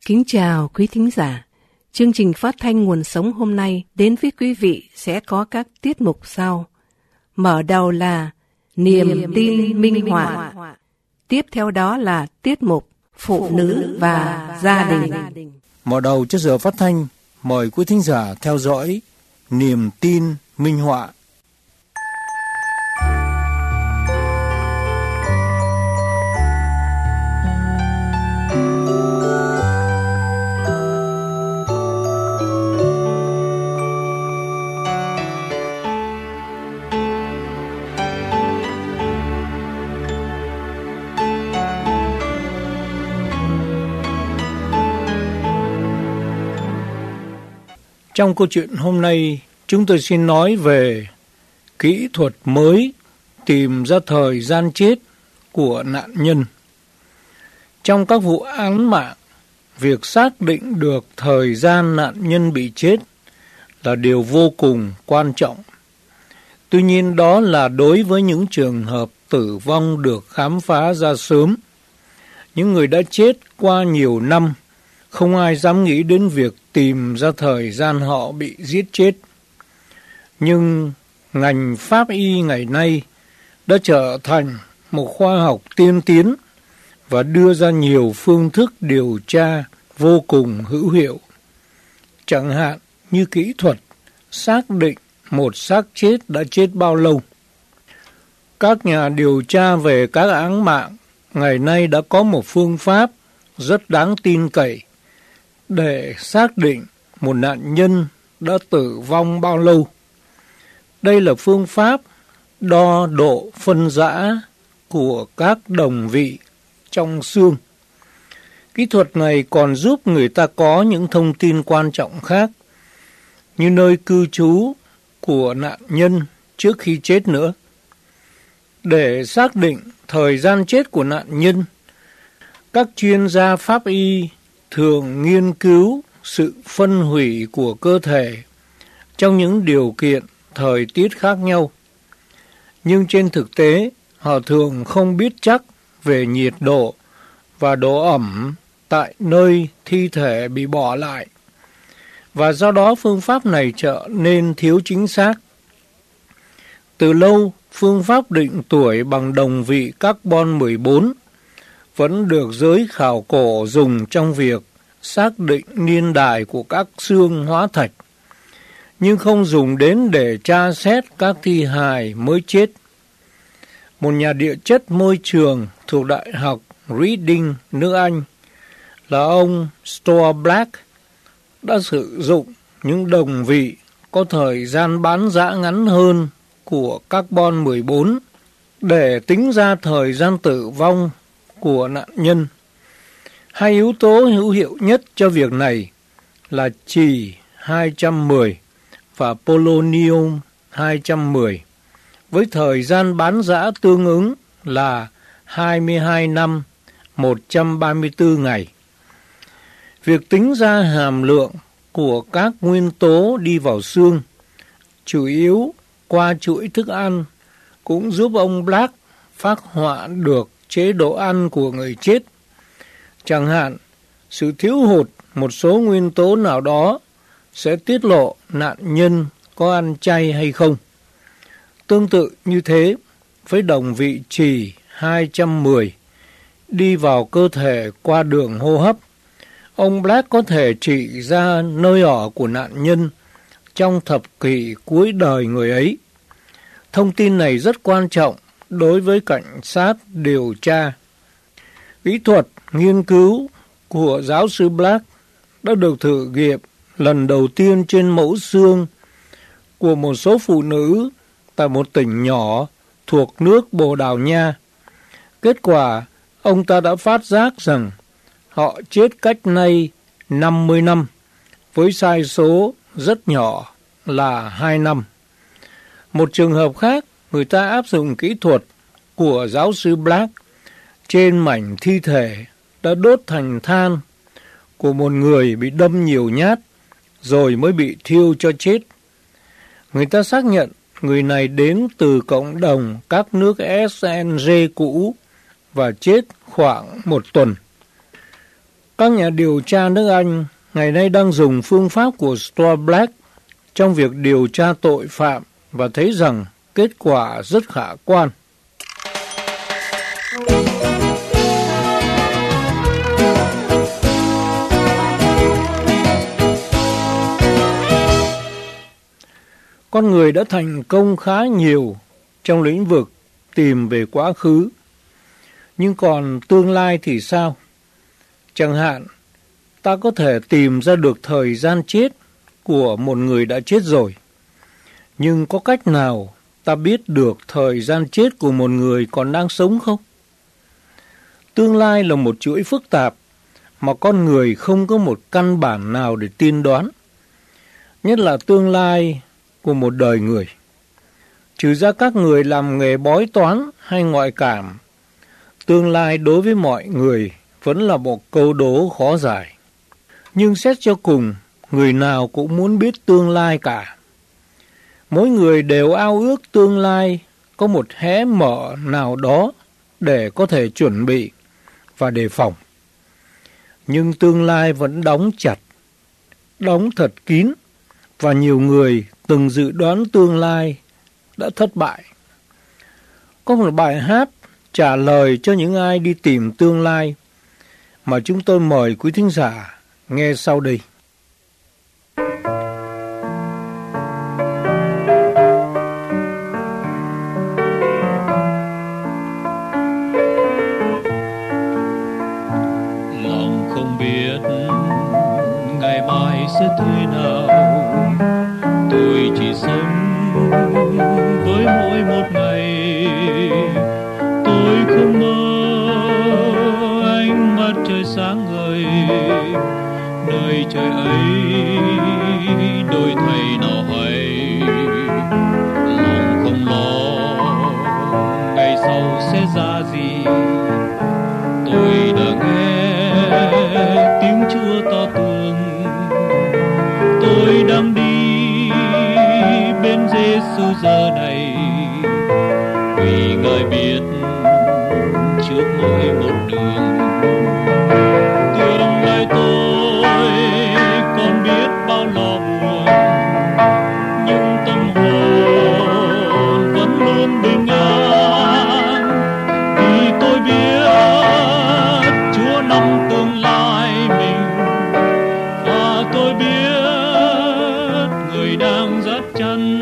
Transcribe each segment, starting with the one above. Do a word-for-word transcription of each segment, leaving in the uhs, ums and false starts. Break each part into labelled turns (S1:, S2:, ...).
S1: Kính chào quý thính giả. Chương trình phát thanh Nguồn Sống hôm nay đến với quý vị sẽ có các tiết mục sau. Mở đầu là Niềm, Niềm tin, tin minh họa. Tiếp theo đó là tiết mục Phụ nữ và gia đình.
S2: Mở đầu cho giờ phát thanh, mời quý thính giả theo dõi Niềm tin minh họa. Trong câu chuyện hôm nay, chúng tôi xin nói về kỹ thuật mới tìm ra thời gian chết của nạn nhân. Trong các vụ án mạng, việc xác định được thời gian nạn nhân bị chết là điều vô cùng quan trọng. Tuy nhiên đó là đối với những trường hợp tử vong được khám phá ra sớm. Những người đã chết qua nhiều năm, không ai dám nghĩ đến việc tìm ra thời gian họ bị giết chết. Nhưng ngành pháp y ngày nay đã trở thành một khoa học tiên tiến và đưa ra nhiều phương thức điều tra vô cùng hữu hiệu. Chẳng hạn như kỹ thuật xác định một xác chết đã chết bao lâu. Các nhà điều tra về các án mạng ngày nay đã có một phương pháp rất đáng tin cậy để xác định một nạn nhân đã tử vong bao lâu. Đây là phương pháp đo độ phân rã của các đồng vị trong xương. Kỹ thuật này còn giúp người ta có những thông tin quan trọng khác, như nơi cư trú của nạn nhân trước khi chết nữa. Để xác định thời gian chết của nạn nhân, các chuyên gia pháp y thường nghiên cứu sự phân hủy của cơ thể trong những điều kiện thời tiết khác nhau. Nhưng trên thực tế, họ thường không biết chắc về nhiệt độ và độ ẩm tại nơi thi thể bị bỏ lại. Và do đó phương pháp này trở nên thiếu chính xác. Từ lâu, phương pháp định tuổi bằng đồng vị carbon mười bốn vẫn được giới khảo cổ dùng trong việc xác định niên đại của các xương hóa thạch, nhưng không dùng đến để tra xét các thi hài mới chết. Một nhà địa chất môi trường thuộc Đại học Reading, nước Anh, là ông Stuart Black, đã sử dụng những đồng vị có thời gian bán dã ngắn hơn của carbon mười bốn để tính ra thời gian tử vong của nạn nhân. Hai yếu tố hữu hiệu nhất cho việc này là trì hai trăm mười và polonium hai trăm mười, với thời gian bán dã tương ứng là hai mươi hai năm một trăm ba mươi tư ngày. Việc tính ra hàm lượng của các nguyên tố đi vào xương, chủ yếu qua chuỗi thức ăn, cũng giúp ông Black phác họa được chế độ ăn của người chết. Chẳng hạn, sự thiếu hụt một số nguyên tố nào đó sẽ tiết lộ nạn nhân có ăn chay hay không. Tương tự như thế, với đồng vị trì hai trăm mười đi vào cơ thể qua đường hô hấp, ông Black có thể chỉ ra nơi ở của nạn nhân trong thập kỷ cuối đời người ấy. Thông tin này rất quan trọng đối với cảnh sát điều tra. Kỹ thuật nghiên cứu của giáo sư Black đã được thử nghiệm lần đầu tiên trên mẫu xương của một số phụ nữ tại một tỉnh nhỏ thuộc nước Bồ Đào Nha. Kết quả, ông ta đã phát giác rằng họ chết cách nay năm mươi năm, với sai số rất nhỏ là hai năm. Một trường hợp khác, người ta áp dụng kỹ thuật của giáo sư Black trên mảnh thi thể đã đốt thành than của một người bị đâm nhiều nhát rồi mới bị thiêu cho chết. Người ta xác nhận người này đến từ cộng đồng các nước ét en giê cũ và chết khoảng một tuần. Các nhà điều tra nước Anh ngày nay đang dùng phương pháp của Stuart Black trong việc điều tra tội phạm và thấy rằng kết quả rất khả quan. Con người đã thành công khá nhiều trong lĩnh vực tìm về quá khứ. Nhưng còn tương lai thì sao? Chẳng hạn, ta có thể tìm ra được thời gian chết của một người đã chết rồi. Nhưng có cách nào ta biết được thời gian chết của một người còn đang sống không? Tương lai là một chuỗi phức tạp mà con người không có một căn bản nào để tiên đoán. Nhất là tương lai của một đời người. Trừ ra các người làm nghề bói toán hay ngoại cảm, tương lai đối với mọi người vẫn là một câu đố khó giải. Nhưng xét cho cùng, người nào cũng muốn biết tương lai cả. Mỗi người đều ao ước tương lai có một hé mở nào đó để có thể chuẩn bị và đề phòng. Nhưng tương lai vẫn đóng chặt, đóng thật kín, và nhiều người từng dự đoán tương lai đã thất bại. Có một bài hát trả lời cho những ai đi tìm tương lai mà chúng tôi mời quý thính giả nghe sau đây.
S3: Lòng không biết ngày mai sẽ thế nào, tôi chỉ sống với mỗi một ngày. Tôi không mơ ánh mặt trời sáng ngời, nơi trời ấy đổi thay nào hay. Lòng không lo ngày sau sẽ ra gì, tôi đã nghe tiếng Chúa to tường. Tôi đang đi bên Giêsu giờ này, vì Ngài biết trước mỗi một đường. Tương lai tôi còn biết bao lo buồn, nhưng tâm hồn vẫn luôn bình an, vì tôi biết Chúa nắm tương lai mình, và tôi biết Người đang dắt chân.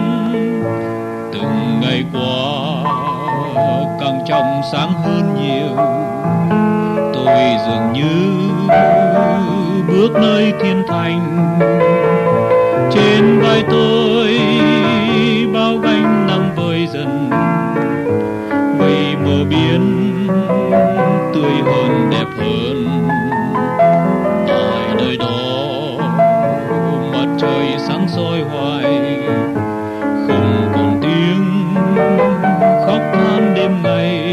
S3: Từng ngày qua càng trong sáng hơn nhiều, tôi dường như bước nơi thiên thành. Trên vai tôi bao gánh nặng vơi dần, vì mờ biển tươi hơn đẹp hơn. Tại nơi đó mặt trời sáng soi hoài, không còn tiếng khóc than đêm ngày.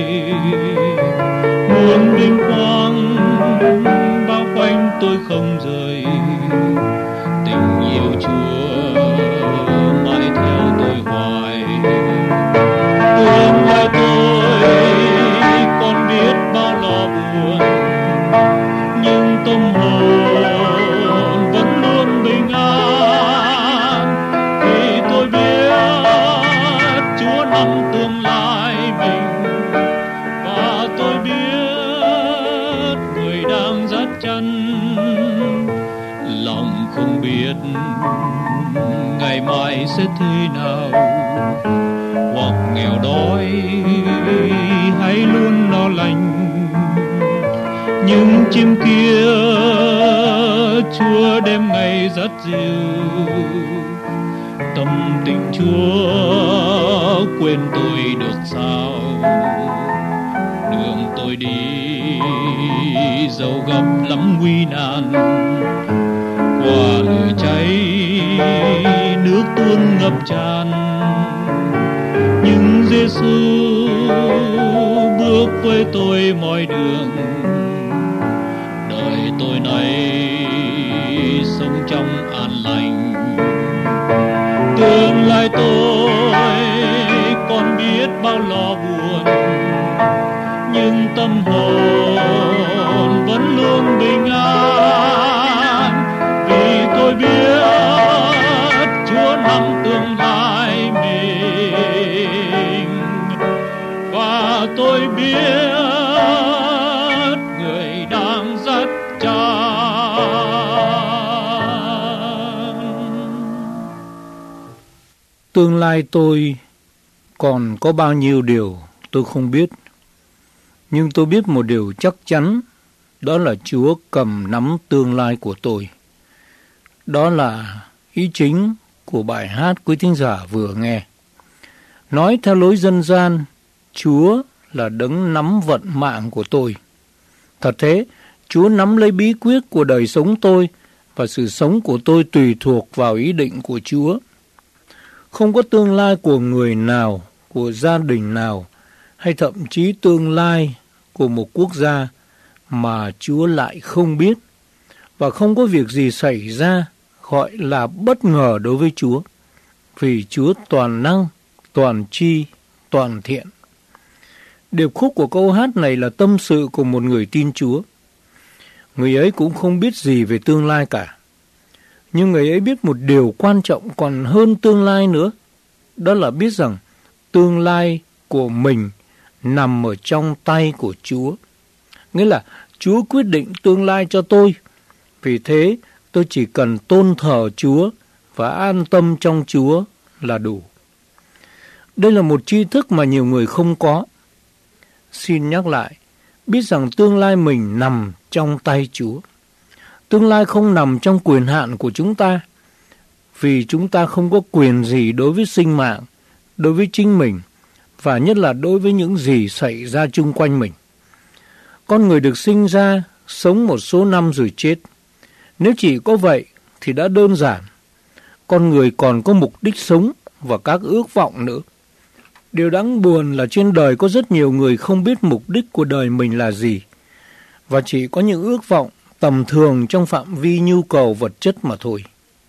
S3: Muôn vinh quang bao quanh tôi không rời, tình yêu Chúa mãi theo tôi hoài. Tương lai tôi còn biết bao lo buồn, nhưng tâm hồn vẫn luôn bình an, vì tôi biết Chúa nắm tương lai mình, và tôi biết Người đang dắt chân. Lòng không biết ngày mai sẽ thế nào, hoặc nghèo đói hay luôn lo lắng, nhưng chim kia Chúa đêm ngày dắt dìu. Tâm tình Chúa quên tôi được sao? Đường tôi đi dẫu gặp lắm nguy nan, qua lửa cháy nước tuôn ngập tràn, nhưng Giêsu bước với tôi mọi đường. Đời tôi này sống trong an lành, tương lai tôi còn biết bao lo buồn, nhưng tâm hồn vẫn luôn bình an.
S2: Tương lai tôi còn có bao nhiêu điều tôi không biết. Nhưng tôi biết một điều chắc chắn, đó là Chúa cầm nắm tương lai của tôi. Đó là ý chính của bài hát quý thính giả vừa nghe. Nói theo lối dân gian, Chúa là đấng nắm vận mạng của tôi. Thật thế, Chúa nắm lấy bí quyết của đời sống tôi, và sự sống của tôi tùy thuộc vào ý định của Chúa. Không có tương lai của người nào, của gia đình nào, hay thậm chí tương lai của một quốc gia mà Chúa lại không biết, và không có việc gì xảy ra gọi là bất ngờ đối với Chúa, vì Chúa toàn năng, toàn tri, toàn thiện. Điệp khúc của câu hát này là tâm sự của một người tin Chúa. Người ấy cũng không biết gì về tương lai cả, nhưng người ấy biết một điều quan trọng còn hơn tương lai nữa, đó là biết rằng tương lai của mình nằm ở trong tay của Chúa. Nghĩa là Chúa quyết định tương lai cho tôi, vì thế tôi chỉ cần tôn thờ Chúa và an tâm trong Chúa là đủ. Đây là một tri thức mà nhiều người không có. Xin nhắc lại, biết rằng tương lai mình nằm trong tay Chúa. Tương lai không nằm trong quyền hạn của chúng ta, vì chúng ta không có quyền gì đối với sinh mạng, đối với chính mình, và nhất là đối với những gì xảy ra chung quanh mình. Con người được sinh ra, sống một số năm rồi chết. Nếu chỉ có vậy thì đã đơn giản. Con người còn có mục đích sống và các ước vọng nữa. Điều đáng buồn là trên đời có rất nhiều người không biết mục đích của đời mình là gì, và chỉ có những ước vọng tầm thường trong phạm vi nhu cầu vật chất mà thôi.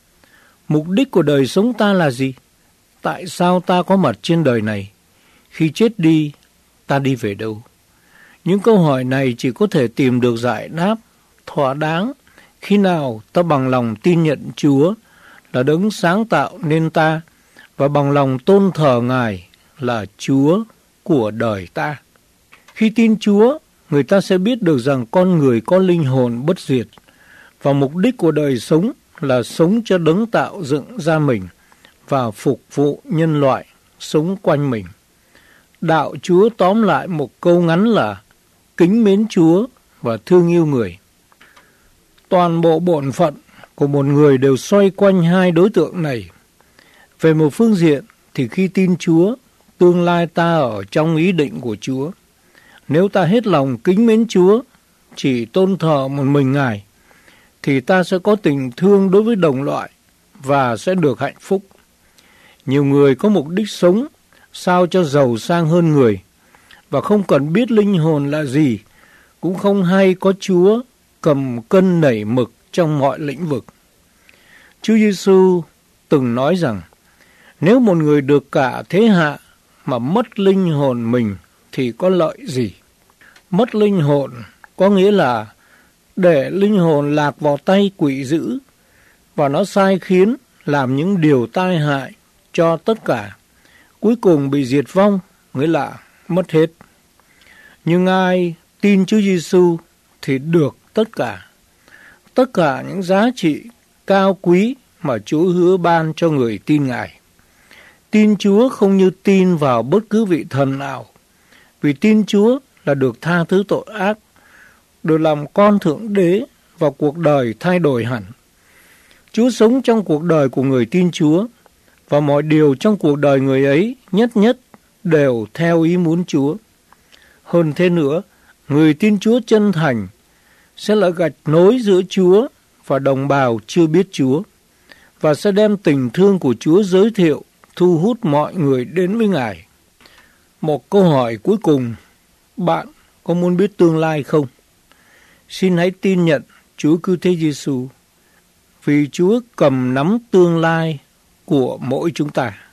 S2: Mục đích của đời sống ta là gì? Tại sao ta có mặt trên đời này? Khi chết đi, ta đi về đâu? Những câu hỏi này chỉ có thể tìm được giải đáp thỏa đáng khi nào ta bằng lòng tin nhận Chúa là đấng sáng tạo nên ta, và bằng lòng tôn thờ Ngài là Chúa của đời ta. Khi tin Chúa, người ta sẽ biết được rằng con người có linh hồn bất diệt, và mục đích của đời sống là sống cho đấng tạo dựng ra mình và phục vụ nhân loại sống quanh mình. Đạo Chúa tóm lại một câu ngắn là kính mến Chúa và thương yêu người. Toàn bộ bổn phận của một người đều xoay quanh hai đối tượng này. Về một phương diện thì khi tin Chúa, tương lai ta ở trong ý định của Chúa. Nếu ta hết lòng kính mến Chúa, chỉ tôn thờ một mình Ngài, thì ta sẽ có tình thương đối với đồng loại và sẽ được hạnh phúc. Nhiều người có mục đích sống sao cho giàu sang hơn người, và không cần biết linh hồn là gì, cũng không hay có Chúa cầm cân nảy mực trong mọi lĩnh vực. Chúa Giêsu từng nói rằng, nếu một người được cả thế hạ mà mất linh hồn mình thì có lợi gì? Mất linh hồn có nghĩa là để linh hồn lạc vào tay quỷ dữ, và nó sai khiến làm những điều tai hại cho tất cả, cuối cùng bị diệt vong, nghĩa là mất hết. Nhưng ai tin Chúa Giêsu thì được tất cả, tất cả những giá trị cao quý mà Chúa hứa ban cho người tin Ngài. Tin Chúa không như tin vào bất cứ vị thần nào, vì tin Chúa là được tha thứ tội ác, được làm con Thượng Đế, và cuộc đời thay đổi hẳn. Chúa sống trong cuộc đời của người tin Chúa, và mọi điều trong cuộc đời người ấy nhất nhất đều theo ý muốn Chúa. Hơn thế nữa, người tin Chúa chân thành sẽ là gạch nối giữa Chúa và đồng bào chưa biết Chúa, và sẽ đem tình thương của Chúa giới thiệu, thu hút mọi người đến với Ngài. Một câu hỏi cuối cùng, bạn có muốn biết tương lai không? Xin hãy tin nhận Chúa Cứu Thế Giêsu, vì Chúa cầm nắm tương lai của mỗi chúng ta.